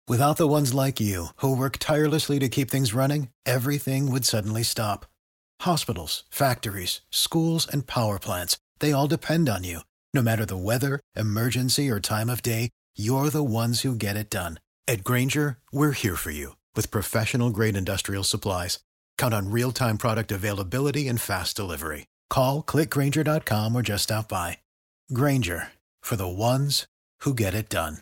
Without the ones like you, who work tirelessly to keep things running, everything would suddenly stop. Hospitals, factories, schools, and power plants, they all depend on you. No matter the weather, emergency, or time of day, you're the ones who get it done. At Grainger, we're here for you with professional-grade industrial supplies. Count on real-time product availability and fast delivery. Call, clickgrainger.com, or just stop by. Grainger, for the ones who get it done.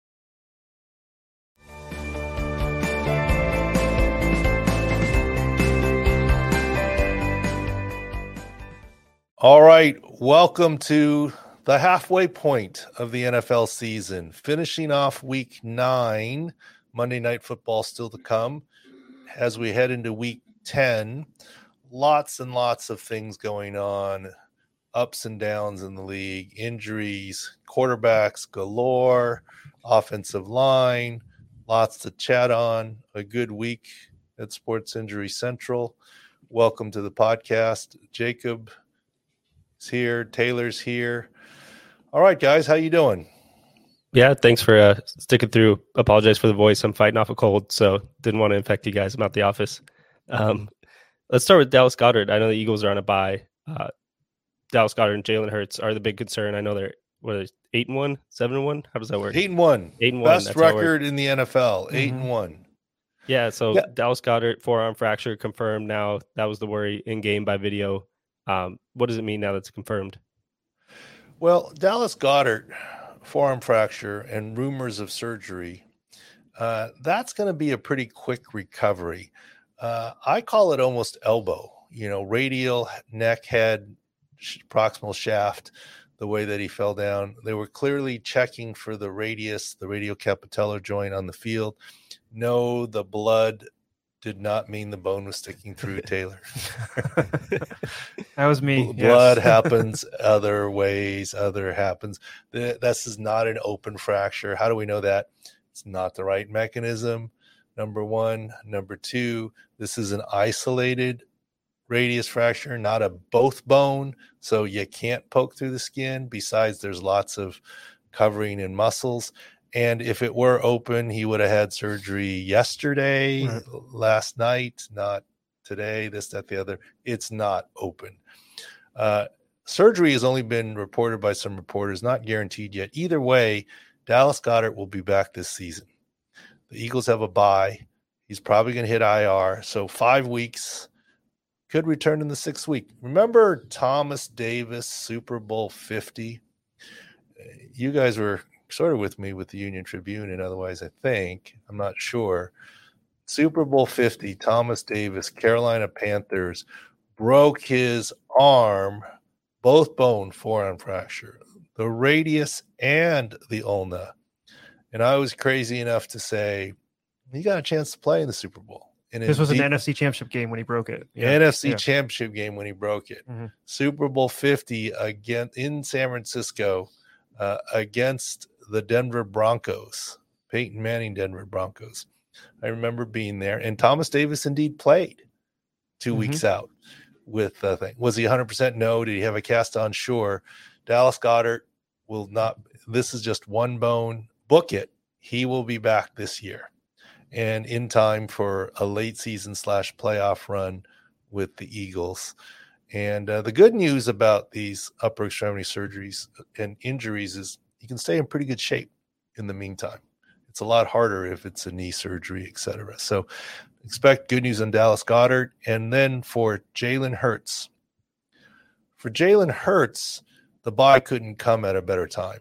All right, welcome to the halfway point of the NFL season, finishing off week 9, Monday Night Football still to come. As we head into week 10, lots and lots of things going on, ups and downs in the league, injuries, quarterbacks galore, offensive line, lots to chat on, a good week at Sports Injury Central. Welcome to the podcast. Jacob is here, Taylor's here. All right, guys, how you doing? Yeah, thanks for sticking through. Apologize for the voice. I'm fighting off a cold, so didn't want to infect you guys. I'm at the office. Let's start with Dallas Goedert. I know the Eagles are on a bye. Dallas Goedert and Jalen Hurts are the big concern. I know they're 8-1, 7-1. How does that work? 8-1. 8-1. Best record in the NFL. 8-1. Yeah. So Dallas Goedert, forearm fracture confirmed. Now that was the worry in game by video. What does it mean now that's confirmed? Well, Dallas Goedert, forearm fracture and rumors of surgery. That's going to be a pretty quick recovery. I call it almost elbow. Radial, neck, head, proximal shaft. The way that he fell down, they were clearly checking for the radius, the radiocapitellar joint on the field. No, the blood did not mean the bone was sticking through, Taylor. That was me. Blood happens other ways, happens. This is not an open fracture. How do we know that? It's not the right mechanism, number one. Number two, this is an isolated radius fracture, not a both bone, so you can't poke through the skin. Besides, there's lots of covering in muscles. And if it were open, he would have had surgery yesterday, last night, not today, this, that, the other. It's not open. Surgery has only been reported by some reporters, not guaranteed yet. Either way, Dallas Goedert will be back this season. The Eagles have a bye. He's probably going to hit IR. So 5 weeks. Could return in the 6th week. Remember Thomas Davis, Super Bowl 50? You guys were sort of with me with the Union Tribune and otherwise, I think. I'm not sure. Super Bowl 50, Thomas Davis, Carolina Panthers, broke his arm, both bone, forearm fracture, the radius and the ulna. And I was crazy enough to say, he got a chance to play in the Super Bowl. And this was an NFC Championship game when he broke it. Championship game when he broke it. Mm-hmm. Super Bowl 50 again in San Francisco against the Denver Broncos, Peyton Manning Denver Broncos. I remember being there, and Thomas Davis indeed played 2 weeks out with the thing. Was he 100%? No. Did he have a cast on? Sure. Dallas Goedert will not. This is just one bone. Book it. He will be back this year and in time for a late season / playoff run with the Eagles. And the good news about these upper extremity surgeries and injuries is you can stay in pretty good shape in the meantime. It's a lot harder if it's a knee surgery, et cetera. So expect good news on Dallas Goedert. And then for Jalen Hurts. For Jalen Hurts, the bye couldn't come at a better time.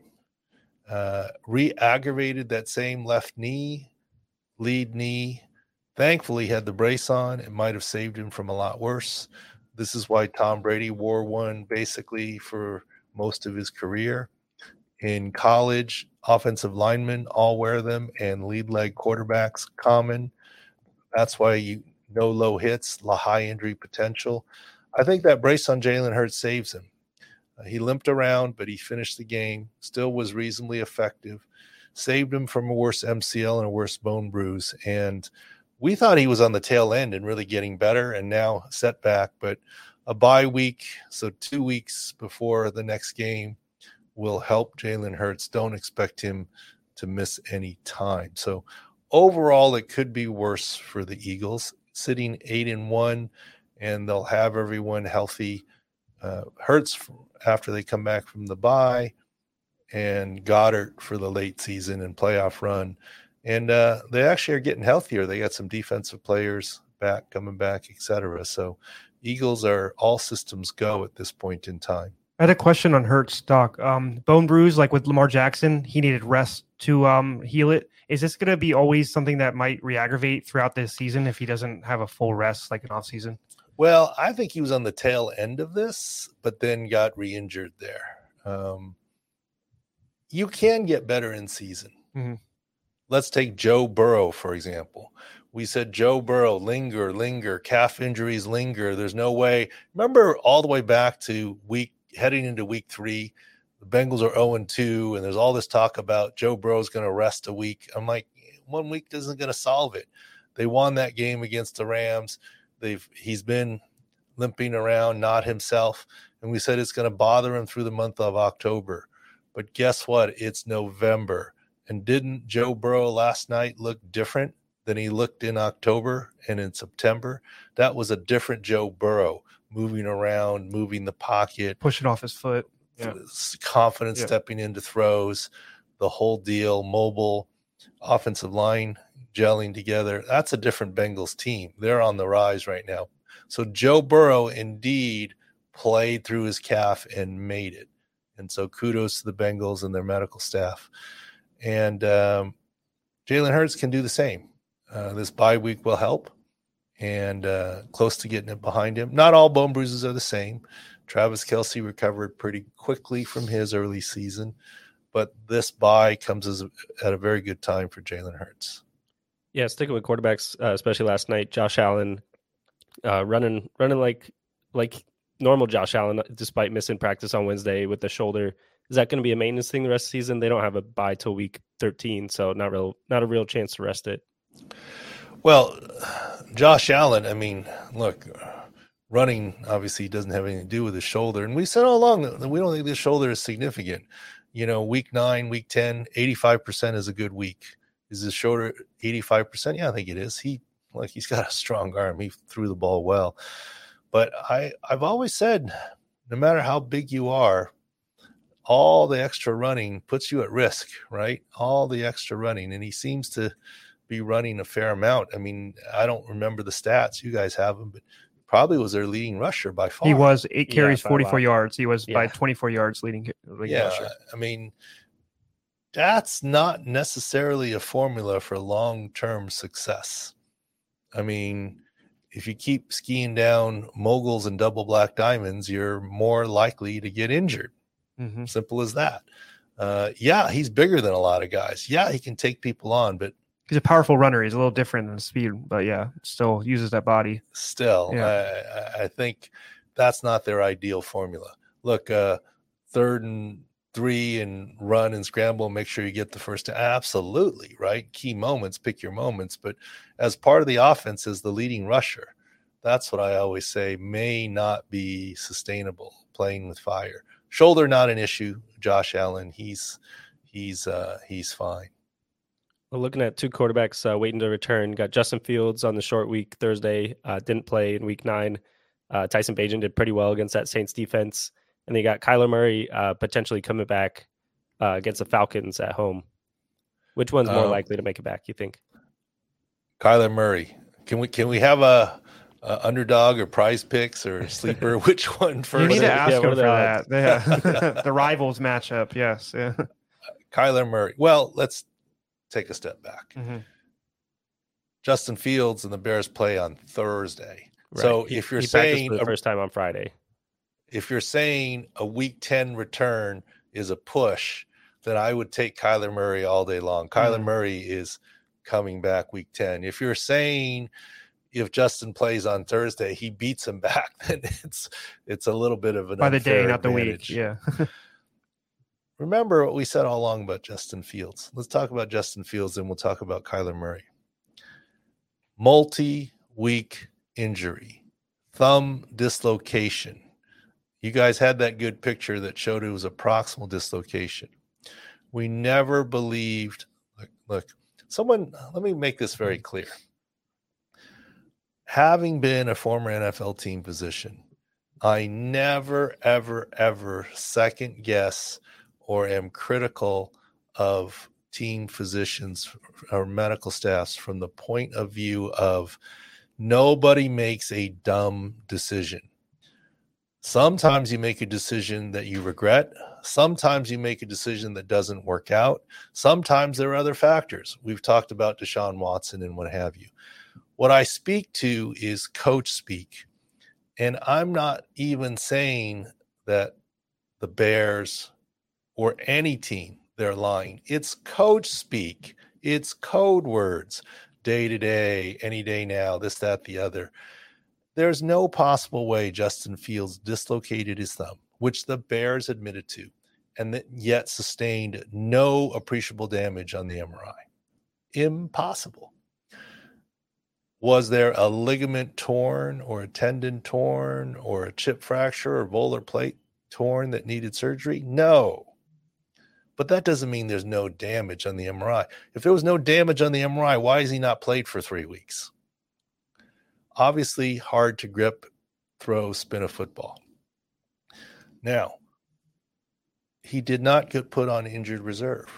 Re-aggravated that same left knee, lead knee. Thankfully, had the brace on. It might have saved him from a lot worse. This is why Tom Brady wore one basically for most of his career. In college, offensive linemen all wear them, and lead leg quarterbacks common. That's why low hits, high injury potential. I think that brace on Jalen Hurts saves him. He limped around, but he finished the game, still was reasonably effective, saved him from a worse MCL and a worse bone bruise. And we thought he was on the tail end and really getting better, and now setback. But a bye week, so 2 weeks before the next game, will help Jalen Hurts. Don't expect him to miss any time. So overall, it could be worse for the Eagles, sitting 8-1, and they'll have everyone healthy. Hurts after they come back from the bye, and Goddard for the late season and playoff run. And they actually are getting healthier. They got some defensive players coming back, etc. So Eagles are all systems go at this point in time. I had a question on Hurts, Doc. Bone bruise, like with Lamar Jackson, he needed rest to heal it. Is this going to be always something that might re-aggravate throughout this season if he doesn't have a full rest, like an off season? Well, I think he was on the tail end of this, but then got re-injured there. You can get better in season. Mm-hmm. Let's take Joe Burrow, for example. We said Joe Burrow, linger, calf injuries linger. There's no way. Remember all the way back to heading into week 3, the Bengals are 0-2, and there's all this talk about Joe Burrow's going to rest a week. I'm like, 1 week isn't going to solve it. They won that game against the Rams. He's been limping around, not himself, and we said it's going to bother him through the month of October. But guess what? It's November. And didn't Joe Burrow last night look different than he looked in October and in September? That was a different Joe Burrow, moving around, moving the pocket, pushing off his foot, confidence, stepping into throws, the whole deal, mobile, offensive line gelling together. That's a different Bengals team. They're on the rise right now. So Joe Burrow indeed played through his calf and made it. And so kudos to the Bengals and their medical staff. And Jalen Hurts can do the same. This bye week will help, and close to getting it behind him. Not all bone bruises are the same. Travis Kelce recovered pretty quickly from his early season, but this bye comes at a very good time for Jalen Hurts. Yeah, sticking with quarterbacks, especially last night, Josh Allen running like normal Josh Allen, despite missing practice on Wednesday with the shoulder. Is that going to be a maintenance thing the rest of the season? They don't have a bye till week 13, so not a real chance to rest it. Well, Josh Allen, I mean, look, running obviously doesn't have anything to do with his shoulder. And we said all along that we don't think this shoulder is significant. Week 9, week 10, 85% is a good week. Is his shoulder 85%? Yeah, I think it is. He's got a strong arm. He threw the ball well. But I've always said, no matter how big you are, all the extra running puts you at risk, right? All the extra running. And he seems to be running a fair amount. I mean, I don't remember the stats. You guys have them, but probably was their leading rusher by far. He was 8 carries, 44 yards. He was by 24 yards leading rusher. I mean, that's not necessarily a formula for long-term success. I mean, if you keep skiing down moguls and double black diamonds, you're more likely to get injured. Mm-hmm. Simple as that. He's bigger than a lot of guys. Yeah, he can take people on, but he's a powerful runner. He's a little different than speed, but still uses that body. Still, I think that's not their ideal formula. Look, 3rd and 3 and run and scramble, make sure you get the first. Absolutely, right? Key moments, pick your moments. But as part of the offense as the leading rusher, that's what I always say may not be sustainable, playing with fire. Shoulder, not an issue. Josh Allen, he's fine. Well, looking at 2 quarterbacks waiting to return, got Justin Fields on the short week Thursday, didn't play in week 9. Tyson Bagent did pretty well against that Saints defense. And they got Kyler Murray potentially coming back against the Falcons at home. Which one's more likely to make it back, you think? Kyler Murray. Can we have a underdog or prize picks or sleeper? Which one first? You need to ask him for that. Yeah. The rivals matchup, yes. Yeah. Kyler Murray. Well, let's take a step back. Mm-hmm. Justin Fields and the Bears play on Thursday. Right. So if you're saying for the first time on Friday, if you're saying a week 10 return is a push, then I would take Kyler Murray all day long. Kyler Murray is coming back week 10. If you're saying if Justin plays on Thursday, he beats him back, then it's a little bit of an by the day, not advantage. the week. Yeah. Remember what we said all along about Justin Fields. Let's talk about Justin Fields, and we'll talk about Kyler Murray. Multi-week injury, thumb dislocation. You guys had that good picture that showed it was a proximal dislocation. We never believed, look, Let me make this very clear. Having been a former NFL team physician, I never, ever, ever second guess or am critical of team physicians or medical staffs from the point of view of nobody makes a dumb decision. Sometimes you make a decision that you regret. Sometimes you make a decision that doesn't work out. Sometimes there are other factors. We've talked about Deshaun Watson and what have you. What I speak to is coach speak. And I'm not even saying that the Bears or any team, they're lying. It's coach speak. It's code words, day to day, any day now, this, that, the other. There's no possible way Justin Fields dislocated his thumb, which the Bears admitted to, and that yet sustained no appreciable damage on the MRI. Impossible. Was there a ligament torn or a tendon torn or a chip fracture or volar plate torn that needed surgery? No. But that doesn't mean there's no damage on the MRI. If there was no damage on the MRI, why has he not played for 3 weeks? Obviously, hard to grip, throw, spin a football. Now, he did not get put on injured reserve.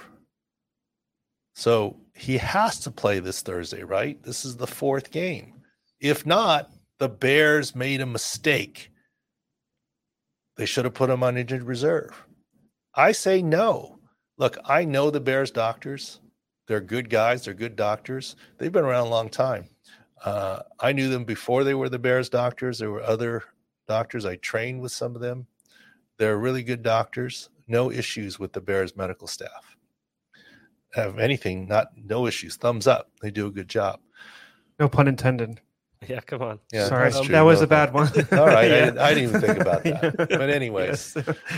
So he has to play this Thursday, right? This is the 4th game. If not, the Bears made a mistake. They should have put him on injured reserve. I say no. Look, I know the Bears doctors. They're good guys. They're good doctors. They've been around a long time. I knew them before they were the Bears doctors. There were other doctors. I trained with some of them. They're really good doctors. No issues with the Bears medical staff. Have anything, no issues. Thumbs up. They do a good job. No pun intended. Yeah, come on. Yeah, sorry, that was a bad one. All right, yeah. I didn't even think about that. But anyways,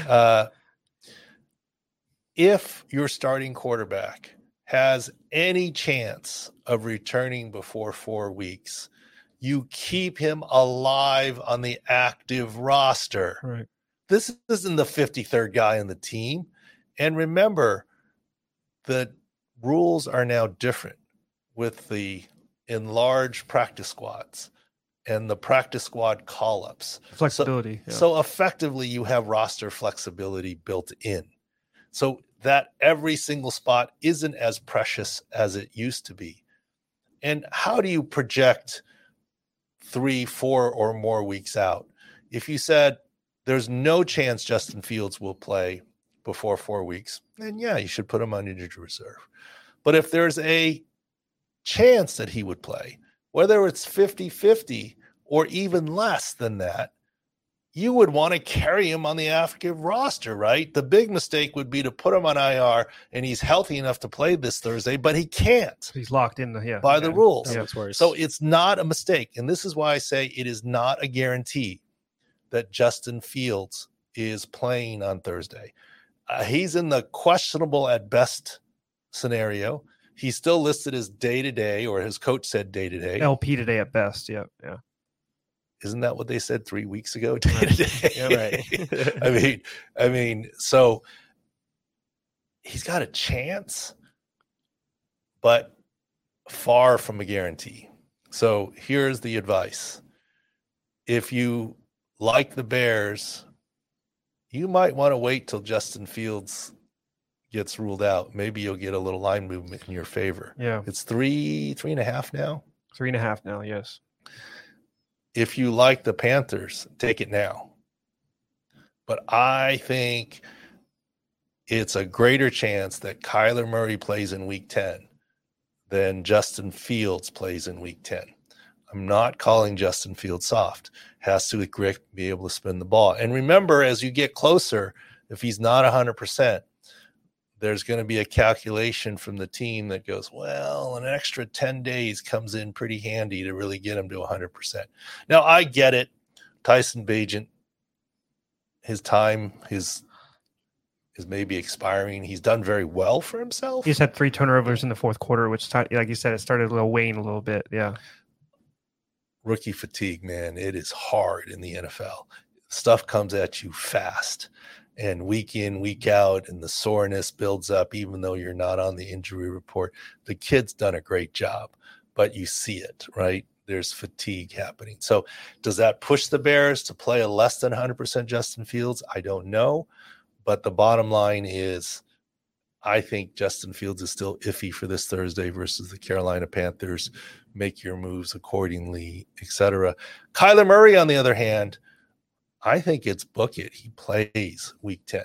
if your starting quarterback has any chance of returning before 4 weeks, you keep him alive on the active roster. Right. This isn't the 53rd guy on the team. And remember, the rules are now different with the enlarged practice squads and the practice squad call-ups. Flexibility. So effectively, you have roster flexibility built in. So that every single spot isn't as precious as it used to be. And how do you project 3, 4, or more weeks out? If you said there's no chance Justin Fields will play before 4 weeks, then yeah, you should put him on injured reserve. But if there's a chance that he would play, whether it's 50-50 or even less than that, you would want to carry him on the active roster, right? The big mistake would be to put him on IR and he's healthy enough to play this Thursday, but he can't. He's locked in by the rules. Yeah. So it's not a mistake. And this is why I say it is not a guarantee that Justin Fields is playing on Thursday. He's in the questionable at best scenario. He's still listed as day-to-day, or his coach said day-to-day. LP today at best. Yeah. Isn't that what they said 3 weeks ago? Day-to-day. Yeah, right. I mean, so he's got a chance, but far from a guarantee. So here's the advice. If you like the Bears, you might want to wait till Justin Fields gets ruled out. Maybe you'll get a little line movement in your favor. Yeah. It's 3.5 now. 3.5 now. Yes. If you like the Panthers, take it now. But I think it's a greater chance that Kyler Murray plays in week 10 than Justin Fields plays in week 10. I'm not calling Justin Fields soft. Has to be able to spin the ball. And remember, as you get closer, if he's not 100%, there's going to be a calculation from the team that goes, well, an extra 10 days comes in pretty handy to really get him to 100%. Now, I get it. Tyson Bagent, his time is maybe expiring. He's done very well for himself. He's had 3 turnovers in the fourth quarter, which, like you said, it started a little wane a little bit. Yeah. Rookie fatigue, man. It is hard in the NFL. Stuff comes at you fast. and week in, week out, and the soreness builds up, even though you're not on the injury report. The kid's done a great job, but you see it, right? There's fatigue happening. So does that push the Bears to play a less than 100% Justin Fields? I don't know. But the bottom line is, I think Justin Fields is still iffy for this Thursday versus the Carolina Panthers. Make your moves accordingly, etc. Kyler Murray, on the other hand, I think it's book it. He plays week 10.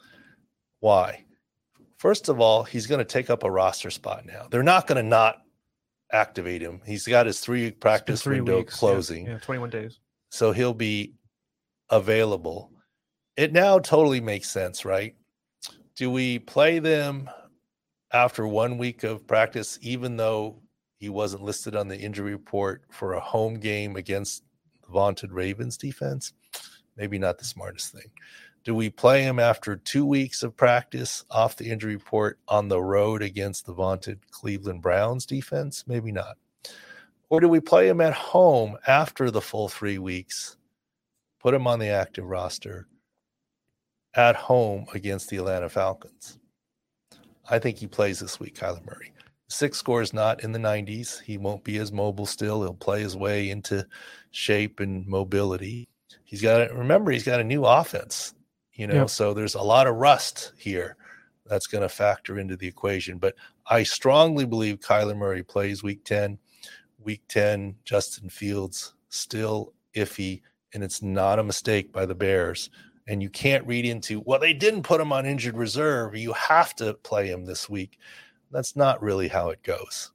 Why? First of all, he's going to take up a roster spot now. They're not going to not activate him. He's got his 3-week practice window closing. Yeah, 21 days. So he'll be available. It now totally makes sense, right? Do we play them after 1 week of practice, even though he wasn't listed on the injury report for a home game against the vaunted Ravens defense? Maybe not the smartest thing. Do we play him after 2 weeks of practice off the injury report on the road against the vaunted Cleveland Browns defense? Maybe not. Or do we play him at home after the full 3 weeks, put him on the active roster at home against the Atlanta Falcons? I think he plays this week, Kyler Murray. 6 score is not in the 90s. He won't be as mobile still. He'll play his way into shape and mobility. He's got a new offense, so there's a lot of rust here that's going to factor into the equation. But I strongly believe Kyler Murray plays week 10. Week 10, Justin Fields still iffy, and it's not a mistake by the Bears. And you can't read into, well, they didn't put him on injured reserve. You have to play him this week. That's not really how it goes.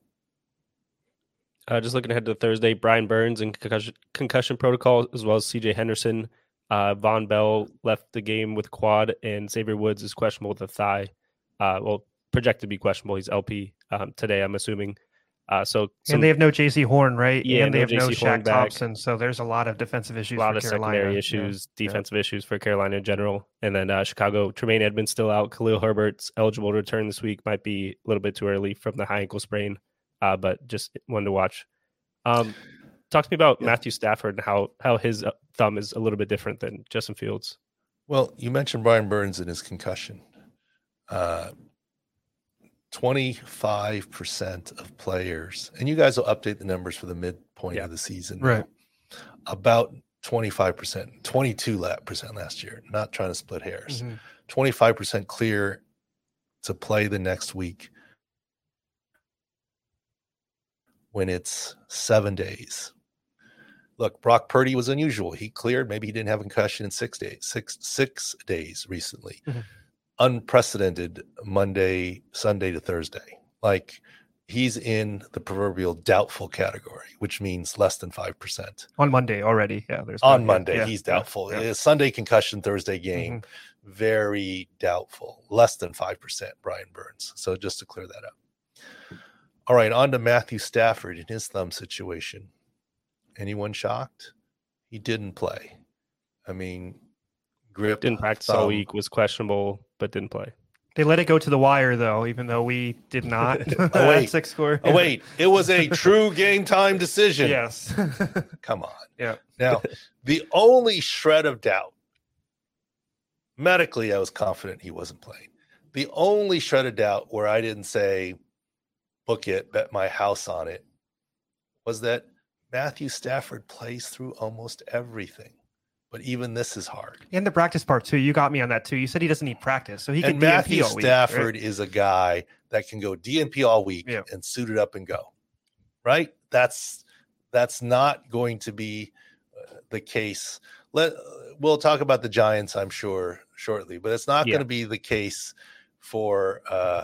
Just looking ahead to Thursday, Brian Burns in concussion protocol, as well as CJ Henderson. Von Bell left the game with quad, and Xavier Woods is questionable with a thigh. Projected to be questionable. He's LP today, I'm assuming. And they have no JC Horn, right? Yeah, and they have no JC Horn Shaq Thompson. So there's a lot of defensive issues. A lot of Carolina. Secondary issues, defensive issues for Carolina in general. And then Chicago, Tremaine Edmonds still out. Khalil Herbert's eligible to return this week. Might be a little bit too early from the high ankle sprain, but just one to watch. Talk to me about Matthew Stafford and how his thumb is a little bit different than Justin Fields. Well, you mentioned Brian Burns and his concussion. 25% of players, and you guys will update the numbers for the midpoint of the season. Right. About 25%, 22% last year. Not trying to split hairs. 25% clear to play the next week when it's 7 days. Look, Brock Purdy was unusual. He cleared. Maybe he didn't have a concussion in 6 days, six days recently. Unprecedented Monday, Sunday to Thursday. Like, he's in the proverbial doubtful category, which means less than 5%. On Monday already. Yeah. On Monday, he's doubtful. Sunday concussion, Thursday game, very doubtful. Less than 5%, Brian Burns. So just to clear that up. All right, on to Matthew Stafford in his thumb situation. Anyone shocked? He didn't play. I mean, grip. Didn't practice all week, was questionable, but didn't play. They let it go to the wire, though, even though we did not. Oh, wait. 6 score. Oh, wait. It was a true game time decision. Yes. Come on. Yeah. Now, the only shred of doubt, medically, I was confident he wasn't playing. The only shred of doubt where I didn't say, book it, bet my house on it, was that Matthew Stafford plays through almost everything. But even this is hard. And the practice part, too. You got me on that, too. You said he doesn't need practice. So he can DNP Matthew all week, Stafford right? is a guy that can go DNP all week and suit it up and go. Right? That's not going to be the case. We'll talk about the Giants, I'm sure, shortly. But it's not going to be the case for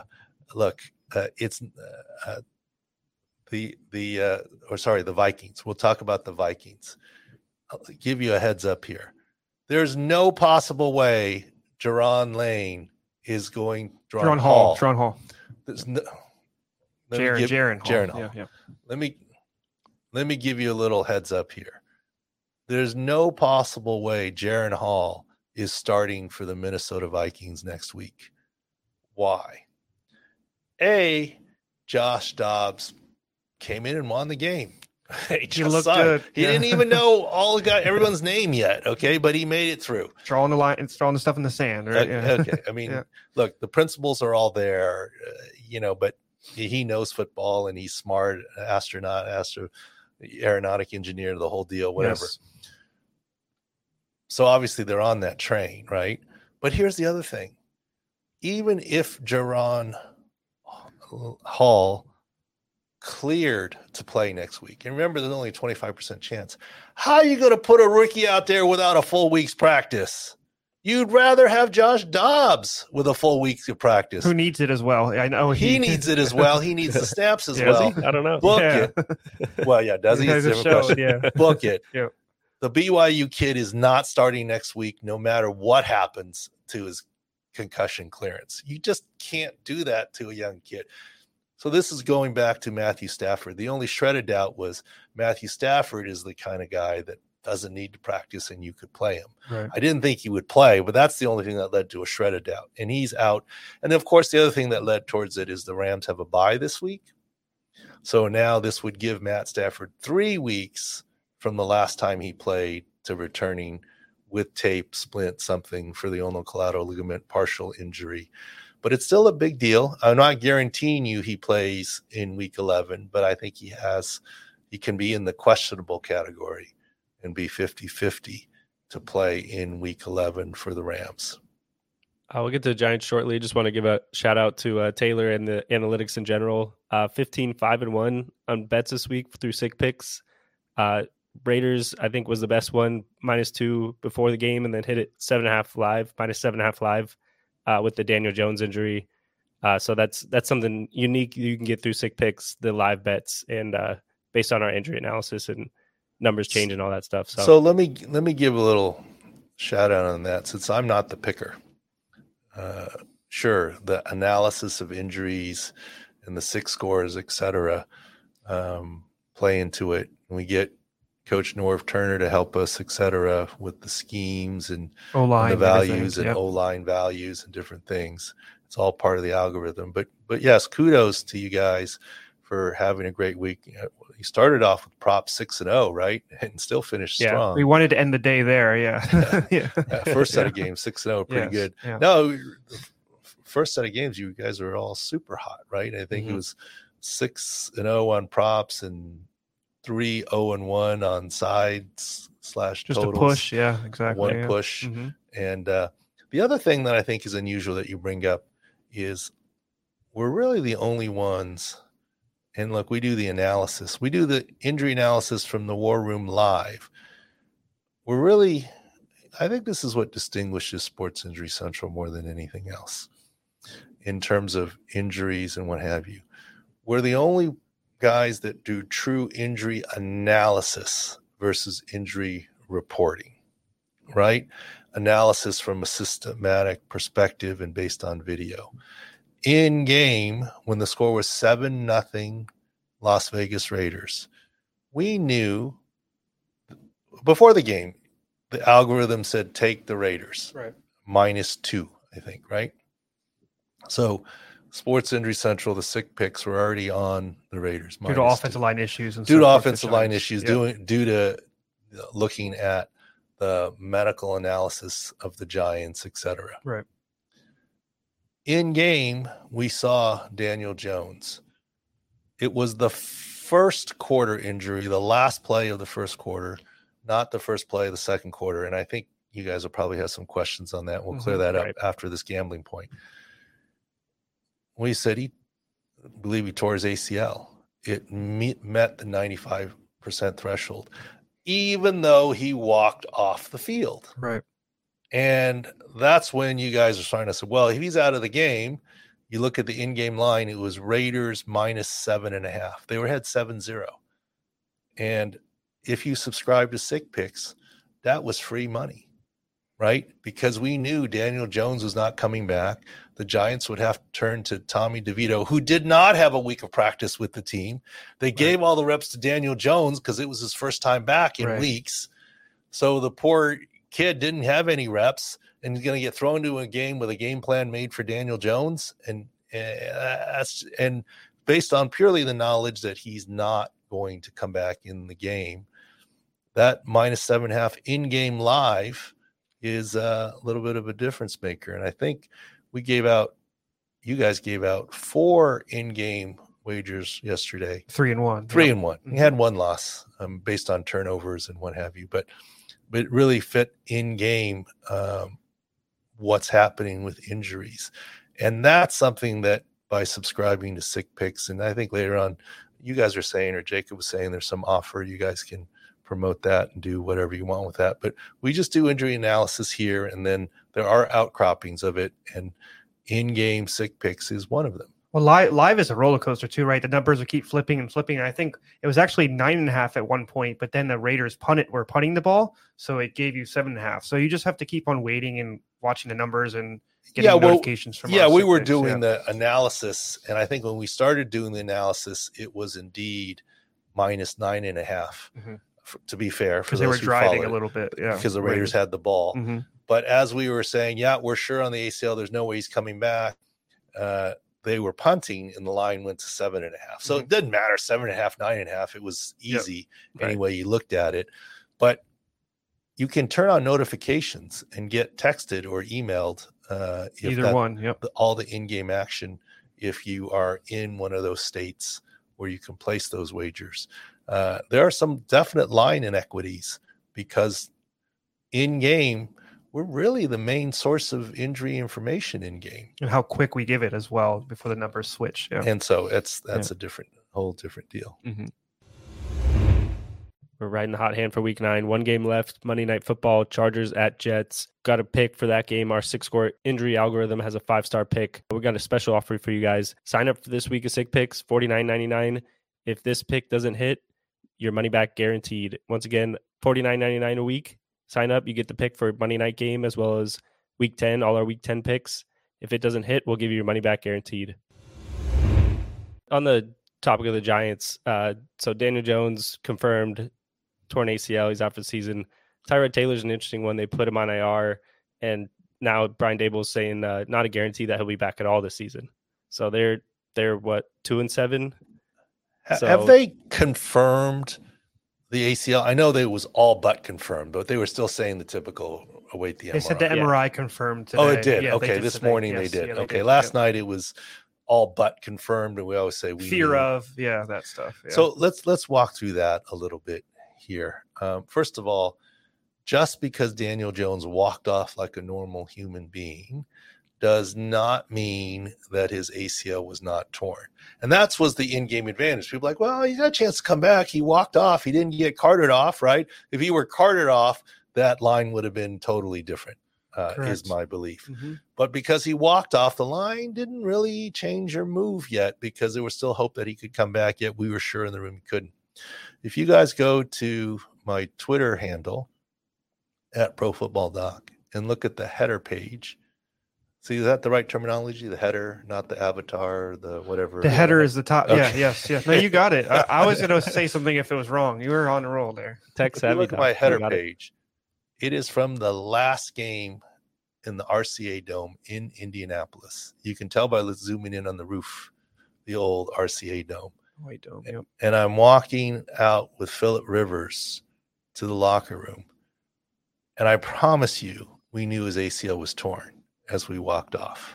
the Vikings. We'll talk about the Vikings. I'll give you a heads up here. There's no possible way Jaron Lane is going. Jaron Hall. There's no. Jaron Hall. Yeah. Let me give you a little heads up here. There's no possible way Jaron Hall is starting for the Minnesota Vikings next week. Why? Josh Dobbs came in and won the game. He just looked signed. good. He didn't even know everyone's name yet. Okay, but he made it through. Drawing the line, it's drawing the stuff in the sand, right? Okay, I mean, look, the principles are all there, but he knows football and he's smart, aeronautic engineer, the whole deal, whatever. Yes. So obviously they're on that train, right? But here's the other thing. Even if Jaron Hall cleared to play next week, and remember, there's only a 25% chance. How are you going to put a rookie out there without a full week's practice? You'd rather have Josh Dobbs with a full week of practice. Who needs it as well? I know he needs it as well. He needs the snaps as well. I don't know. Book it. Well, yeah, does he? It's a different question. Yeah. Book it. Yeah. The BYU kid is not starting next week, no matter what happens to his concussion clearance. You just can't do that to a young kid. So this is going back to Matthew Stafford. The only shredded doubt was Matthew Stafford is the kind of guy that doesn't need to practice and you could play him. Right. I didn't think he would play, but that's the only thing that led to a shredded doubt. And he's out. And of course, the other thing that led towards it is the Rams have a bye this week. So now this would give Matt Stafford 3 weeks from the last time he played to returning with tape, splint, something for the ulnar collateral ligament partial injury. But it's still a big deal. I'm not guaranteeing you he plays in week 11, but I think he can be in the questionable category and be 50-50 to play in week 11 for the Rams. We'll get to the Giants shortly. Just want to give a shout out to Taylor and the analytics in general. 15-5-1 on bets this week through Sick Picks. Raiders, I think, was the best one, -2 before the game, and then hit it 7.5 live, -7.5 live with the Daniel Jones injury. So that's something unique you can get through Sick Picks, the live bets, and based on our injury analysis and numbers change and all that stuff. So let me give a little shout out on that, since I'm not the picker. Sure, the analysis of injuries and the SIC scores, etc., play into it. And we get Coach Norv Turner to help us, etc., with the schemes and the values and O-line values and different things. It's all part of the algorithm. But yes, kudos to you guys for having a great week. You started off with prop 6-0, right? And still finished strong. We wanted to end the day there. Yeah. First set of games, 6-0, pretty good. Yeah. No, first set of games, you guys were all super hot, right? I think it was 6-0 on props and 3-0-1 on sides / just totals. a push. Yeah, exactly. One push. And the other thing that I think is unusual that you bring up is we're really the only ones. And look, we do the analysis. We do the injury analysis from the War Room live. I think this is what distinguishes Sports Injury Central more than anything else in terms of injuries and what have you. We're the only guys that do true injury analysis versus injury reporting, right? Analysis from a systematic perspective and based on video. In game, when the score was 7-0 Las Vegas Raiders, we knew before the game, the algorithm said take the Raiders, right? -2, I think, right? So Sports Injury Central, the Sick Picks were already on the Raiders. Due to offensive line issues. Due to offensive line issues, due to looking at the medical analysis of the Giants, etc. Right. In game, we saw Daniel Jones. It was the first quarter injury, the last play of the first quarter, not the first play of the second quarter. And I think you guys will probably have some questions on that. We'll clear that up after this gambling point. We said he tore his ACL. It met the 95% threshold, even though he walked off the field. Right. And that's when you guys are starting to say, well, if he's out of the game, you look at the in-game line, it was Raiders -7.5. They had 7-0. And if you subscribe to Sick Picks, that was free money, right? Because we knew Daniel Jones was not coming back. The Giants would have to turn to Tommy DeVito, who did not have a week of practice with the team. They gave all the reps to Daniel Jones because it was his first time back in weeks. So the poor kid didn't have any reps and he's going to get thrown into a game with a game plan made for Daniel Jones. And based on purely the knowledge that he's not going to come back in the game. That -7.5 in-game live is a little bit of a difference maker. And I think you guys gave out 4 in-game wagers yesterday. 3-1. 3-1. We had one loss based on turnovers and what have you, but it really fit in game what's happening with injuries. And that's something that by subscribing to Sick Picks, and I think later on you guys are saying, or Jacob was saying, there's some offer, you guys can promote that and do whatever you want with that. But we just do injury analysis here, and then there are outcroppings of it, and in-game Sick Picks is one of them. Well, live is a roller coaster too, right? The numbers will keep flipping and flipping. And I think it was actually 9.5 at one point, but then the Raiders were punting the ball, so it gave you 7.5. So you just have to keep on waiting and watching the numbers and getting notifications from. Yeah, we were doing the analysis, and I think when we started doing the analysis, it was indeed -9.5. Mm-hmm. To be fair, because they were driving a little bit, because the Raiders had the ball. Mm-hmm. But as we were saying, we're sure on the ACL, there's no way he's coming back. They were punting, and the line went to 7.5. So it didn't matter, 7.5, 9.5. It was easy any way you looked at it. But you can turn on notifications and get texted or emailed. Either one, all the in-game action if you are in one of those states where you can place those wagers. There are some definite line inequities because in-game, we're really the main source of injury information in game, and how quick we give it as well before the numbers switch. And so that's a whole different deal. Mm-hmm. We're riding the hot hand for week 9. 1 game left. Monday Night Football, Chargers at Jets. Got a pick for that game. Our 6-score injury algorithm has a 5-star pick. We got a special offer for you guys. Sign up for this week of Sick Picks, $49.99. If this pick doesn't hit, your money back guaranteed. Once again, $49.99 a week. Sign up, you get the pick for Monday night game as well as week 10, all our week 10 picks. If it doesn't hit, we'll give you your money back guaranteed. On the topic of the Giants, so Daniel Jones confirmed torn ACL. He's out for the season. Tyrod Taylor's an interesting one. They put him on IR, and now Brian Daboll's saying not a guarantee that he'll be back at all this season. So they're what, 2-7? Have they confirmed the ACL? I know that it was all but confirmed, but they were still saying the typical await the MRI. They said the MRI confirmed today. Oh, it did. Yeah, okay, this morning they did. Okay, last night it was all but confirmed, and we always say fear of that stuff. Yeah. So let's walk through that a little bit here. First of all, just because Daniel Jones walked off like a normal human being does not mean that his ACL was not torn. And that was the in-game advantage. People are like, well, he got a chance to come back. He walked off. He didn't get carted off, right? If he were carted off, that line would have been totally different, is my belief. Mm-hmm. But because he walked off, the line didn't really change or move yet because there was still hope that he could come back, yet we were sure in the room he couldn't. If you guys go to my Twitter handle at ProFootballDoc and look at the header page, see, is that the right terminology? The header, not the avatar, the whatever. The header is the top. Okay. Yeah, yes. No, you got it. I was going to say something if it was wrong. You were on a roll there. If you look at my header page, it is from the last game in the RCA Dome in Indianapolis. You can tell by zooming in on the roof, the old RCA Dome. White Dome, yep. And I'm walking out with Phillip Rivers to the locker room. And I promise you, we knew his ACL was torn as we walked off.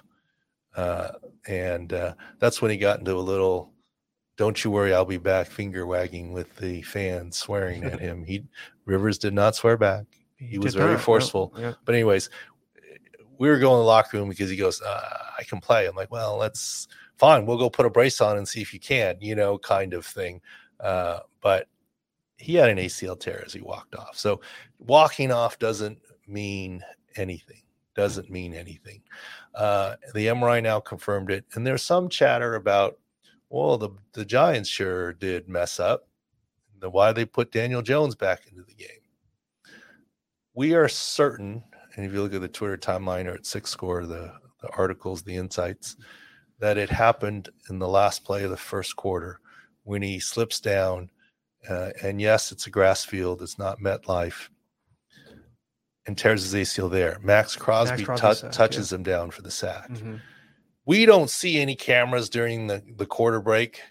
And that's when he got into a little, don't you worry, I'll be back, finger wagging with the fans swearing at him. Rivers did not swear back. He was very forceful. No. Yeah. But anyways, we were going to the locker room because he goes, I can play. I'm like, well, that's fine. We'll go put a brace on and see if you can, kind of thing. But he had an ACL tear as he walked off. So walking off doesn't mean anything. The MRI now confirmed it. And there's some chatter about, well, the Giants sure did mess up. Why they put Daniel Jones back into the game. We are certain, and if you look at the Twitter timeline or at 6-score, the articles, the insights, that it happened in the last play of the first quarter when he slips down. And yes, it's a grass field. It's not MetLife. And tears his ACL there. Max Crosby touches him down for the sack. Mm-hmm. We don't see any cameras during the quarter break,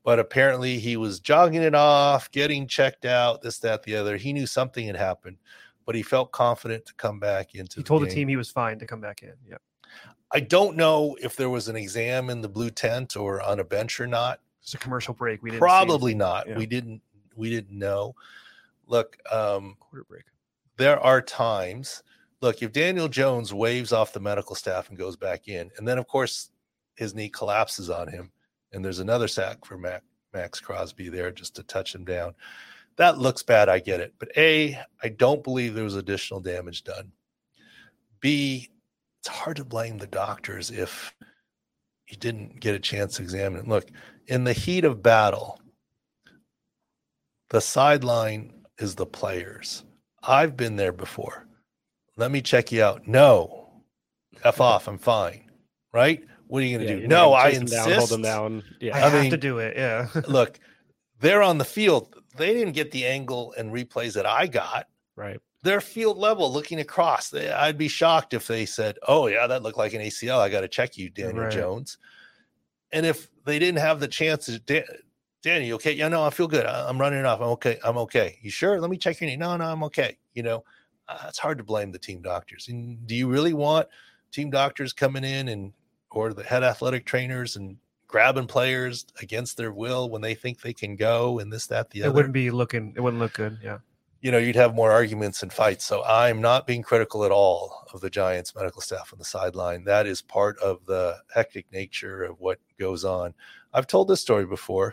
But apparently he was jogging it off, getting checked out, this, that, the other. He knew something had happened, but he felt confident to come back into He told the game. team he was fine to come back in. Yeah. I don't know if there was an exam in the blue tent or on a bench or not. It's a commercial break. We didn't Probably see not. Yeah. We didn't know. Look, quarter break. There are times. Look, if Daniel Jones waves off the medical staff and goes back in, and then of course his knee collapses on him, and there's another sack for Max Crosby there just to touch him down. That looks bad. I get it. But A, I don't believe there was additional damage done. B, it's hard to blame the doctors if he didn't get a chance to examine it. Look, in the heat of battle, the sideline is the players. I've been there before. Let me check you out. No. F off. I'm fine. Right? What are you going to do? No, I insist. Hold them down. Yeah. I have to do it. Yeah. Look, they're on the field. They didn't get the angle and replays that I got. Right. They're field level looking across. I'd be shocked if they said, oh, yeah, that looked like an ACL. I got to check you, Daniel Jones. And if they didn't have the chance to, Danny, you okay? Yeah, no, I feel good. I'm running it off. I'm okay. You sure? Let me check your knee. No, I'm okay. It's hard to blame the team doctors. And do you really want team doctors coming in or the head athletic trainers and grabbing players against their will when they think they can go and this, that, the other? It wouldn't look good. Yeah. You'd have more arguments and fights. So I'm not being critical at all of the Giants medical staff on the sideline. That is part of the hectic nature of what goes on. I've told this story before.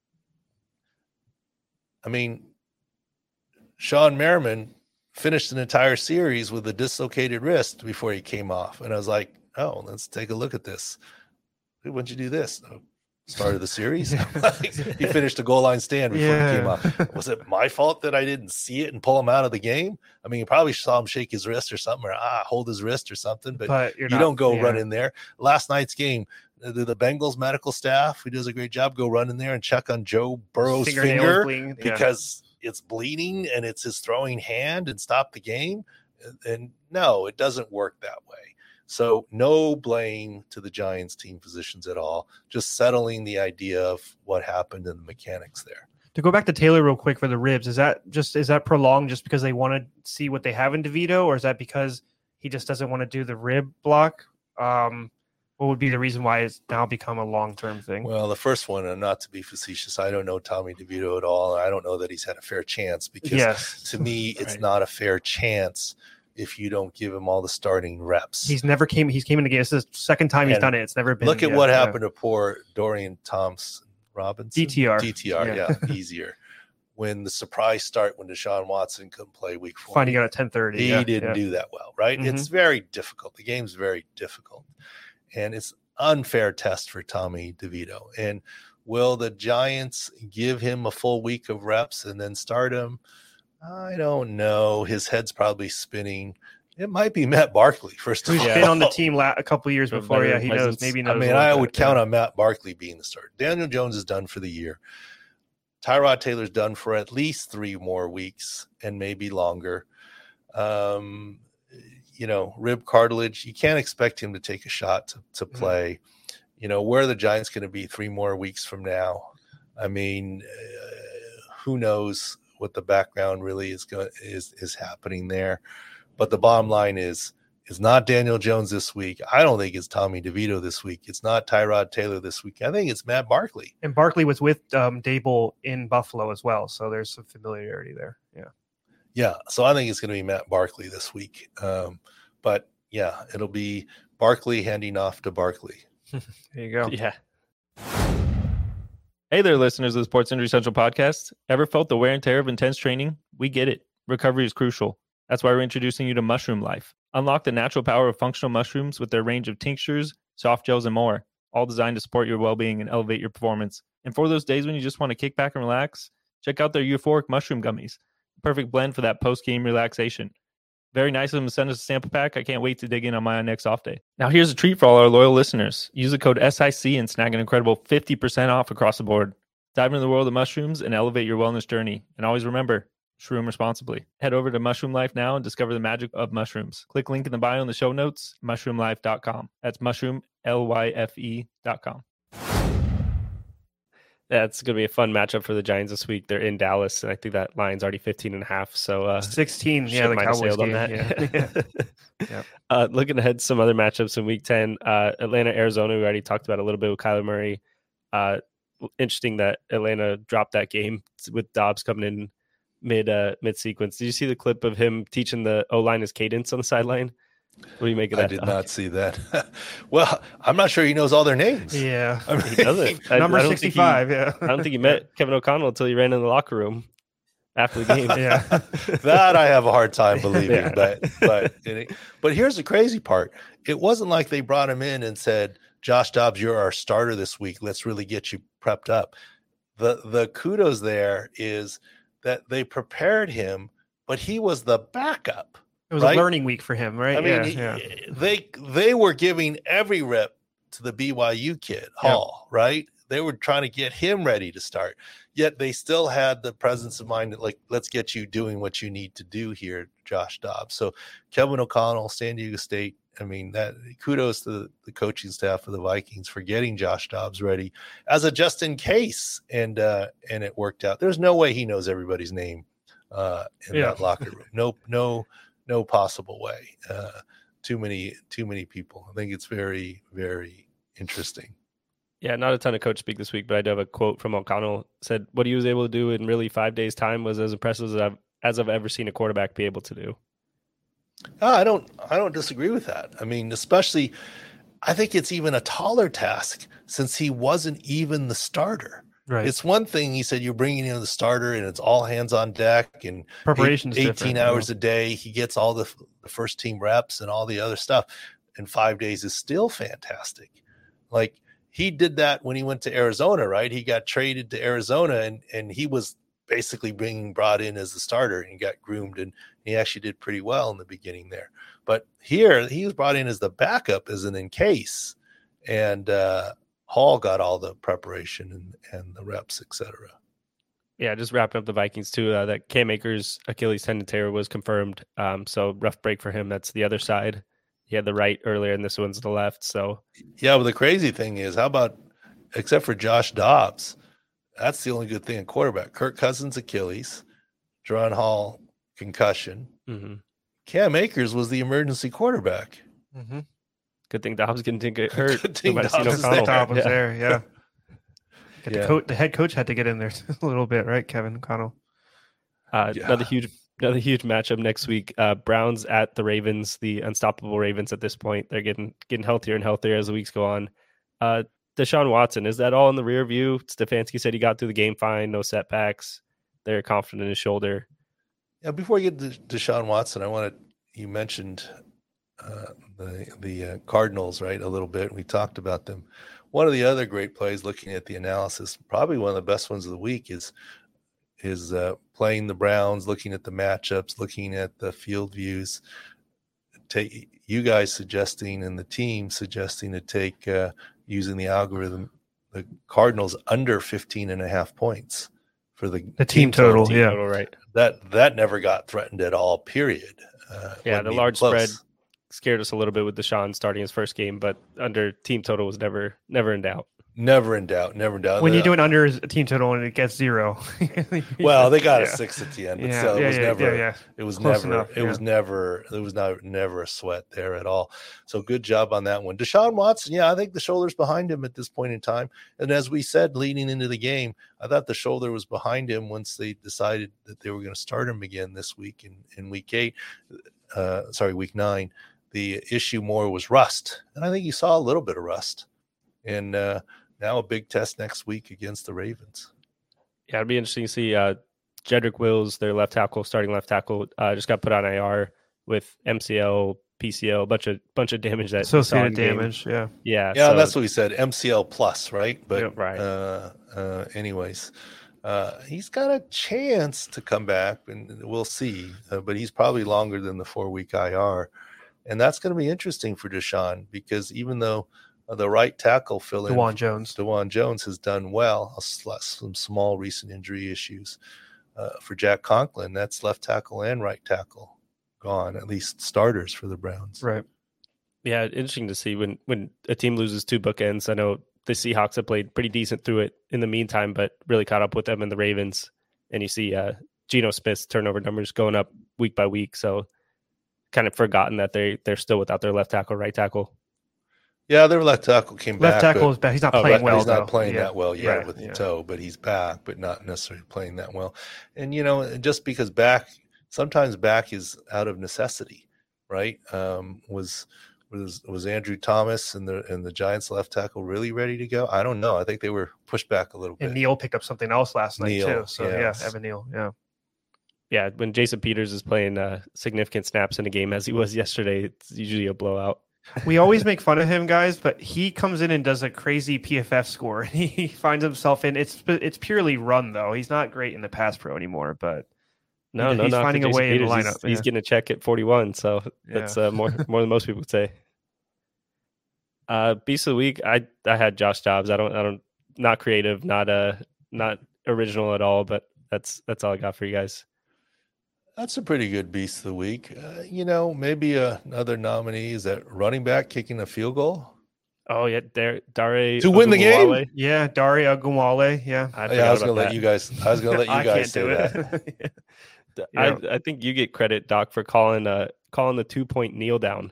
I mean, Sean Merriman finished an entire series with a dislocated wrist before he came off. And I was like, oh, let's take a look at this. When'd you do this? Started the series. He finished a goal line stand before he came off. Was it my fault that I didn't see it and pull him out of the game? I mean, you probably saw him shake his wrist or something, or hold his wrist or something, but you don't go run in there. Last night's game, the Bengals medical staff, who does a great job, go run in there and check on Joe Burrow's finger because it's bleeding and it's his throwing hand and stop the game. And no, it doesn't work that way. So no blame to the Giants team physicians at all, just settling the idea of what happened in the mechanics there. To go back to Taylor real quick for the ribs, is that prolonged just because they want to see what they have in DeVito, or is that because he just doesn't want to do the rib block? What would be the reason why it's now become a long-term thing? Well, the first one, and not to be facetious, I don't know Tommy DeVito at all. I don't know that he's had a fair chance because to me, it's not a fair chance if you don't give him all the starting reps. He's came in the game. This is the second time he's done it. It's never been. Look at what happened to poor Dorian Thompson-Robinson. DTR, easier. When the surprise start, when Deshaun Watson couldn't play week 4. Finding out at 10:30. He didn't do that well, right? Mm-hmm. It's very difficult. The game's very difficult. And it's unfair test for Tommy DeVito. And will the Giants give him a full week of reps and then start him? I don't know. His head's probably spinning. It might be Matt Barkley, first of all. He's been on the team a couple of years before. Yeah, he knows. Maybe knows. I mean, I would count on Matt Barkley being the starter. Daniel Jones is done for the year. Tyrod Taylor's done for at least 3 more weeks and maybe longer. Rib cartilage, you can't expect him to take a shot to play. Where are the Giants going to be 3 more weeks from now? I mean, who knows what the background really is happening there. But the bottom line is not Daniel Jones this week. I don't think it's Tommy DeVito this week. It's not Tyrod Taylor this week. I think it's Matt Barkley. And Barkley was with Dable in Buffalo as well, so there's some familiarity there. Yeah, so I think it's going to be Matt Barkley this week. But yeah, it'll be Barkley handing off to Barkley. There you go. Yeah. Hey there, listeners of the Sports Injury Central podcast. Ever felt the wear and tear of intense training? We get it. Recovery is crucial. That's why we're introducing you to Mushroom Life. Unlock the natural power of functional mushrooms with their range of tinctures, soft gels, and more, all designed to support your well-being and elevate your performance. And for those days when you just want to kick back and relax, check out their Euphoric Mushroom Gummies. Perfect blend for that post-game relaxation. Very nice of them to send us a sample pack. I can't wait to dig in on my next off day. Now here's a treat for all our loyal listeners. Use the code SIC and snag an incredible 50% off across the board. Dive into the world of mushrooms and elevate your wellness journey. And always remember, shroom responsibly. Head over to Mushroom Life now and discover the magic of mushrooms. Click link in the bio in the show notes, mushroomlife.com. That's mushroomlyfe.com. That's going to be a fun matchup for the Giants this week. They're in Dallas, and I think that line's already 15.5. So 16. Yeah, the Cowboys game. Yeah. Looking ahead, some other matchups in Week 10. Atlanta, Arizona. We already talked about a little bit with Kyler Murray. Interesting that Atlanta dropped that game with Dobbs coming in mid sequence. Did you see the clip of him teaching the O-line his cadence on the sideline? What do you make of that? I did not see that. Well, I'm not sure he knows all their names. Yeah. I mean, He doesn't. Number 65, I don't think he met Kevin O'Connell until he ran in the locker room after the game. Yeah. That I have a hard time believing. Yeah. But here's the crazy part. It wasn't like they brought him in and said, Josh Dobbs, you're our starter this week. Let's really get you prepped up. The kudos there is that they prepared him, but he was the backup. It was a learning week for him, right? I mean, they were giving every rep to the BYU kid, Hall, right? They were trying to get him ready to start. Yet they still had the presence of mind that, like, let's get you doing what you need to do here, Josh Dobbs. So Kevin O'Connell, San Diego State, I mean, that kudos to the coaching staff of the Vikings for getting Josh Dobbs ready as a just in case, and it worked out. There's no way he knows everybody's name in that locker room. No possible way. Too many people. I think it's very, very interesting. Yeah, not a ton of coach speak this week, but I do have a quote from O'Connell. Said what he was able to do in really 5 days' time was as impressive as I've ever seen a quarterback be able to do. I don't disagree with that. I mean, especially, I think it's even a taller task since he wasn't even the starter. Right. It's one thing, he said, you're bringing in the starter and it's all hands on deck and preparation's 18 hours a day. He gets all the first team reps and all the other stuff. And 5 days is still fantastic. Like, he did that when he went to Arizona, right? He got traded to Arizona and he was basically being brought in as the starter and got groomed, and he actually did pretty well in the beginning there. But here he was brought in as the backup, as an in case, and Hall got all the preparation and the reps, etc. Yeah, just wrapping up the Vikings too. That Cam Akers Achilles tendon tear was confirmed. So rough break for him. That's the other side. He had the right earlier, and this one's the left. So yeah, but the crazy thing is, how about, except for Josh Dobbs, that's the only good thing in quarterback. Kirk Cousins Achilles, Jaren Hall concussion. Mm-hmm. Cam Akers was the emergency quarterback. Mm-hmm. Good thing Dobbs didn't get hurt. Good thing Dobbs was there. Yeah. The head coach had to get in there a little bit, right? Kevin O'Connell. Another huge matchup next week. Browns at the Ravens, the unstoppable Ravens at this point. They're getting healthier and healthier as the weeks go on. Deshaun Watson, is that all in the rear view? Stefanski said he got through the game fine, no setbacks. They're confident in his shoulder. Yeah, before we get to Deshaun Watson, you mentioned the Cardinals, right, a little bit. We talked about them. One of the other great plays, looking at the analysis, probably one of the best ones of the week, is playing the Browns, looking at the matchups, looking at the field views. You guys suggesting and the team suggesting to take using the algorithm, the Cardinals under 15.5 points for the team total. Total, right. That never got threatened at all, period. The large spread scared us a little bit with Deshaun starting his first game, but under team total was never in doubt. Never in doubt. When you do it under a team total and it gets 0. Well, they got a 6 at the end, but still, it was Close never, enough, it was never, there was never a sweat there at all. So good job on that one. Deshaun Watson, I think the shoulder's behind him at this point in time. And as we said, leading into the game, I thought the shoulder was behind him once they decided that they were going to start him again this week in week 9. The issue more was rust. And I think you saw a little bit of rust. And now a big test next week against the Ravens. Yeah, it'd be interesting to see Jedrick Wills, their starting left tackle, just got put on IR with MCL, PCL, bunch of damage that associated damage. Yeah. So, that's what we said. MCL plus, right? But right. Anyways, he's got a chance to come back, and we'll see. But he's probably longer than the 4-week IR, and that's going to be interesting for Deshaun, because even though the right tackle DeJuan Jones has done well. Some small recent injury issues for Jack Conklin. That's left tackle and right tackle gone, at least starters for the Browns. Right. Yeah, interesting to see when a team loses 2 bookends. I know the Seahawks have played pretty decent through it in the meantime, but really caught up with them in the Ravens. And you see Geno Smith's turnover numbers going up week by week. So kind of forgotten that they're still without their left tackle, right tackle. Yeah, their left tackle came back. Left tackle is back. He's not playing well. He's not though. playing Yeah. that well yet Right. with the toe, but he's back, but not necessarily playing that well. And just because sometimes back is out of necessity, right? Was Andrew Thomas and the Giants left tackle really ready to go? I don't know. I think they were pushed back a little bit. And Neal picked up something else last night too. So yes. Evan Neal. Yeah. Yeah, when Jason Peters is playing significant snaps in a game as he was yesterday, it's usually a blowout. We always make fun of him, guys, but he comes in and does a crazy PFF score. He finds himself in it's purely run though. He's not great in the pass pro anymore, but he's finding a way in the lineup. He's getting a check at 41, so that's more than most people would say. Beast of the week, I had Josh Dobbs. I don't not creative, not original at all, but that's all I got for you guys. That's a pretty good beast of the week. Maybe another nominee is that running back kicking a field goal. Oh yeah, Dare to win the game. Yeah, Dare Ogunwale. Yeah, I was going to let you guys. I was going to let you guys say that. I think you get credit, Doc, for calling the 2-point kneel down.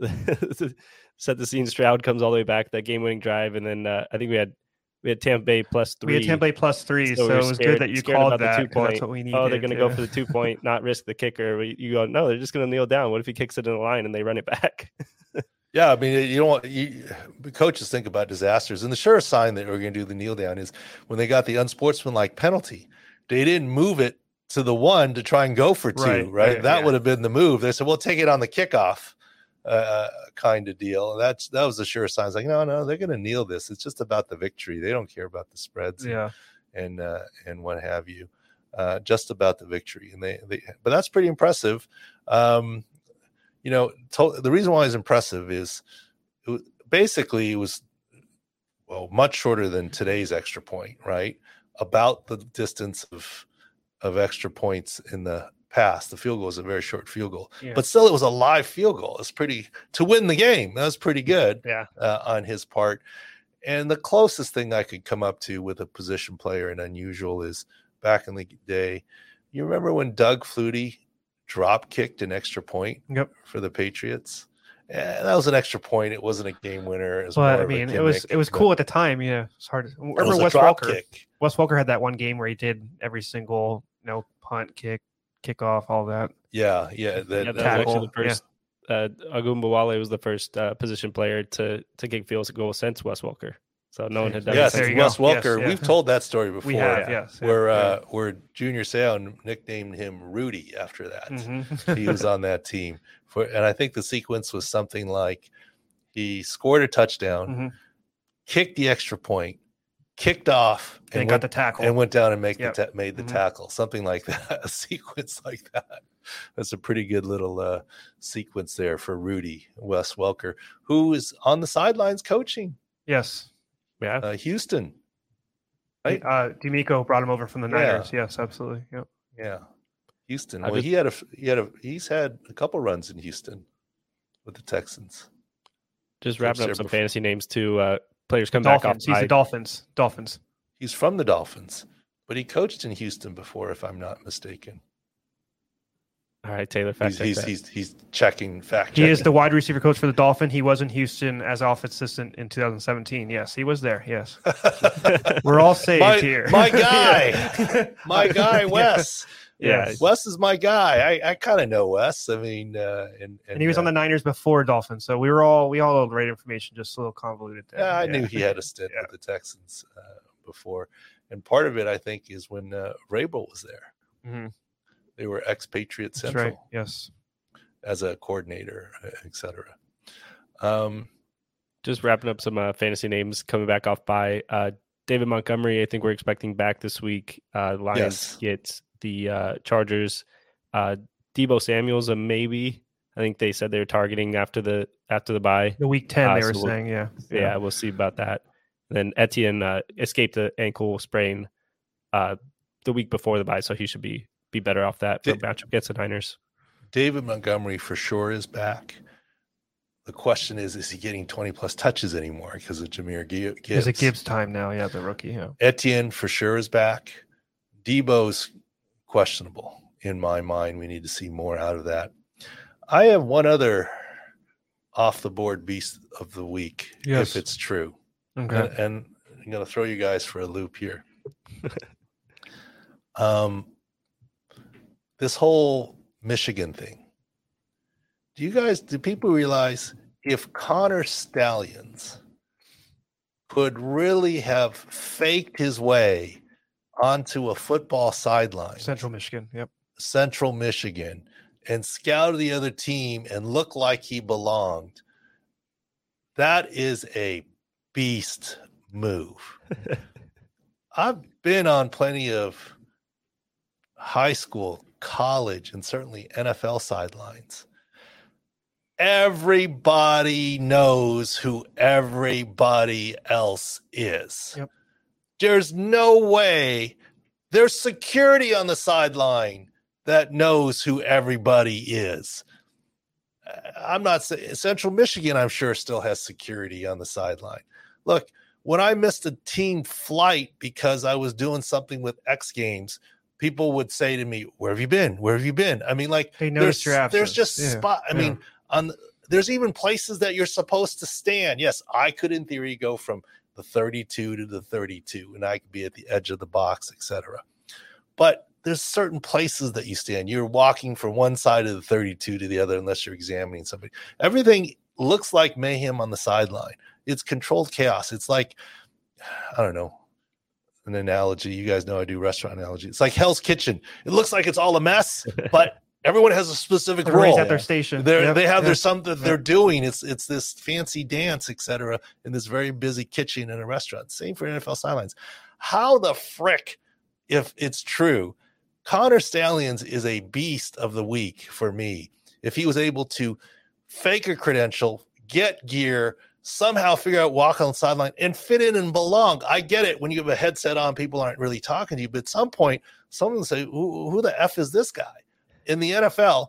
Set the scene. Stroud comes all the way back that game-winning drive, and then I think we had Tampa Bay +3. We had Tampa Bay +3, so it was good that you called that. The 2-point. That's what we needed. Oh, they're going to go for the 2-point, not risk the kicker. You go, no, they're just going to kneel down. What if he kicks it in the line and they run it back? Yeah, I mean, you don't want coaches think about disasters, and the surest sign that we're going to do the kneel down is when they got the unsportsmanlike penalty. They didn't move it to the 1 to try and go for 2, right? That would have been the move. They said, "We'll take it on the kickoff." Kind of deal. That was the sure sign. It's like, no, they're going to kneel this. It's just about the victory. They don't care about the spreads, and what have you. Just about the victory, and but that's pretty impressive. The reason why it's impressive is it was much shorter than today's extra point, right? About the distance of extra points in the past. The field goal was a very short field goal, but still it was a live field goal. It's pretty to win the game. That was pretty good on his part. And the closest thing I could come up to with a position player and unusual is back in the day. You remember when Doug Flutie drop kicked an extra point for the Patriots? And that was an extra point. It wasn't a game winner. It was cool at the time. Yeah, it's hard. Remember Wes Welker? Wes Welker had that one game where he did every single punt, kick, kickoff, all that. Yeah. That was actually the first. Ogunbowale was the first position player to kick field goal since Wes Welker. So no one had done Yes, that. Wes Welker. We've told that story before. We have, where Junior Seau nicknamed him Rudy after that. Mm-hmm. He was on that team. And I think the sequence was something like he scored a touchdown, kicked the extra point, kicked off, and got the tackle, and went down and made the tackle. Something like that, a sequence like that. That's a pretty good little sequence there for Rudy, Wes Welker, who is on the sidelines coaching. Yes. Yeah. Houston. Right? D'Amico brought him over from the Niners. Yes, absolutely. Yep. Yeah. Houston. Well, he's had a couple runs in Houston with the Texans. Just wrapping up some fantasy names too. Players come back off. He's the Dolphins. He's from the Dolphins, but he coached in Houston before, if I'm not mistaken. All right, Taylor. He's checking fact. He is the wide receiver coach for the Dolphins. He was in Houston as offensive assistant in 2017. Yes, he was there. Yes, we're all saved here. My guy, Wes. Yeah, Wes is my guy. I kind of know Wes. I mean, and he was on the Niners before Dolphins, so we all had the right information, just a little convoluted there. Yeah, I knew he had a stint with the Texans before, and part of it I think is when Vrabel was there. Mm-hmm. They were expatriate Central, right. Yes, as a coordinator, etc. Just wrapping up some fantasy names coming back off by David Montgomery. I think we're expecting back this week. Lions get the Chargers. Deebo Samuel's a maybe. I think they said they were targeting after the bye. The week 10 they were saying, yeah, we'll see about that. And then Etienne escaped the ankle sprain the week before the bye, so he should be better off that for matchup against the Niners. David Montgomery for sure is back. The question is he getting 20-plus touches anymore because of Jahmyr Gibbs? There's a Gibbs time now. Yeah, the rookie. Yeah. Etienne for sure is back. Debo's questionable in my mind. We need to see more out of that. I have one other off-the-board beast of the week, if it's true. Okay. And I'm going to throw you guys for a loop here. This whole Michigan thing. Do people realize if Connor Stalions could really have faked his way onto a football sideline, Central Michigan, and scouted the other team and looked like he belonged, that is a beast move. I've been on plenty of high school, college, and certainly NFL sidelines. Everybody knows who everybody else is. Yep. There's no way there's security on the sideline that knows who everybody is. I'm not saying Central Michigan, I'm sure, still has security on the sideline. Look, when I missed a team flight because I was doing something with X Games, people would say to me, "Where have you been? Where have you been?" I mean, like, they noticed your absence. There's just spot. I mean, there's even places that you're supposed to stand. Yes, I could, in theory, go from the 32 to the 32, and I could be at the edge of the box, etc. But there's certain places that you stand. You're walking from one side of the 32 to the other, unless you're examining somebody. Everything looks like mayhem on the sideline. It's controlled chaos. It's like, I don't know, an analogy. You guys know I do restaurant analogy. It's like Hell's Kitchen. It looks like it's all a mess, but everyone has a specific Everybody's role at their station. They have their something that they're doing. It's this fancy dance, etc., in this very busy kitchen in a restaurant. Same for NFL sidelines. How the frick, if it's true, Connor Stalions is a beast of the week for me. If he was able to fake a credential, get gear, somehow figure out walk on the sideline and fit in and belong. I get it. When you have a headset on, people aren't really talking to you, but at some point, someone will say, who the F is this guy? In the NFL,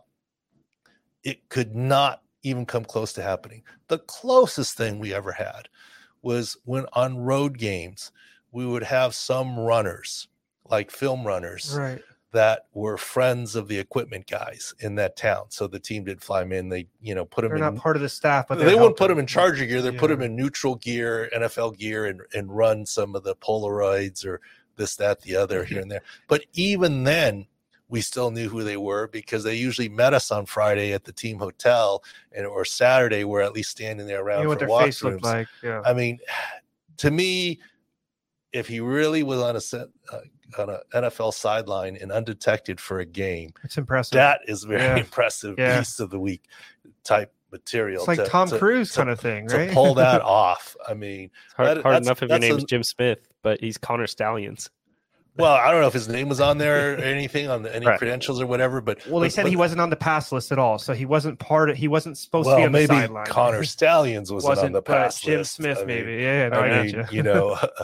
it could not even come close to happening. The closest thing we ever had was when on road games, we would have some runners, like film runners, Right. that were friends of the equipment guys in that town. So the team did fly them in. They, put them They're in. not part of the staff, but they wouldn't put them in Charger gear. They put them in neutral gear, NFL gear, and run some of the Polaroids or this, that, the other here and there. But even then, we still knew who they were because they usually met us on Friday at the team hotel, or Saturday we're at least standing there around what for their face looked walkthroughs. like. Yeah. I mean, to me, if he really was on an NFL sideline and undetected for a game, It's impressive. that is very impressive. Yeah. Beast of the week type material. It's like Tom Cruise kind of thing, right? To pull that off. I mean, Hard enough if your name's Jim Smith, but he's Connor Stalions. Well, I don't know if his name was on there or anything on any Right. credentials or whatever, but Well, they said he wasn't on the pass list at all, so he wasn't he wasn't supposed to be on the maybe sideline. Connor Stalions wasn't on the pass Jim list. Smith, I mean, maybe. Yeah, no, I got you.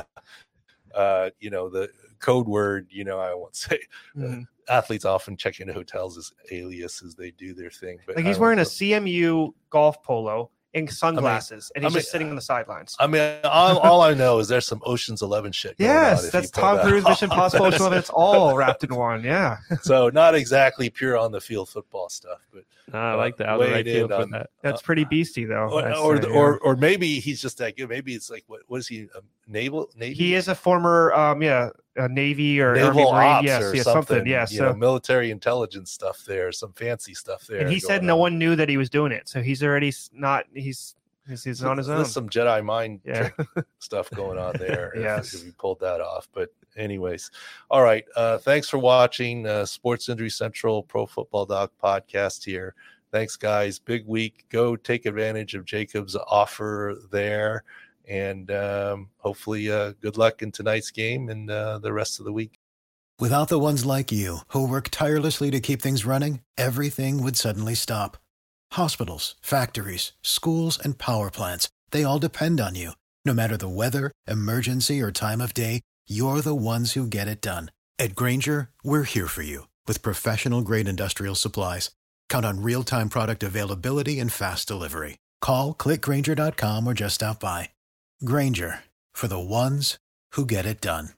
The code word, I won't say. Mhm. Athletes often check into hotels as aliases. They do their thing. But Like he's wearing a CMU golf polo and sunglasses, and he's just sitting on the sidelines. I mean, all I know is there's some Ocean's 11 shit going on Yes, if that's you pull Tom that Cruise, off. Mission Impossible. It's all wrapped in one. Yeah. So not exactly pure on the field football stuff, but I like the out of the right field for that. That's pretty beastie, though. or maybe he's just that good. Maybe it's like what is he? Navy? He is a former Navy or Naval Army ops Marine. or Yes, something. Yeah, so military intelligence stuff there, some fancy stuff there. and he said no one knew that he was doing it, so he's already not. He's on his own. There's some Jedi mind trick stuff going on there. Yes. if you pulled that off. But anyways, all right. Thanks for watching Sports Injury Central Pro Football Doc podcast here. Thanks, guys. Big week. Go take advantage of Jacob's offer there. And hopefully good luck in tonight's game and the rest of the week. Without the ones like you, who work tirelessly to keep things running, everything would suddenly stop. Hospitals, factories, schools, and power plants, they all depend on you. No matter the weather, emergency, or time of day, you're the ones who get it done. At Grainger, we're here for you with professional-grade industrial supplies. Count on real-time product availability and fast delivery. Call, click Grainger.com, or just stop by. Grainger, for the ones who get it done.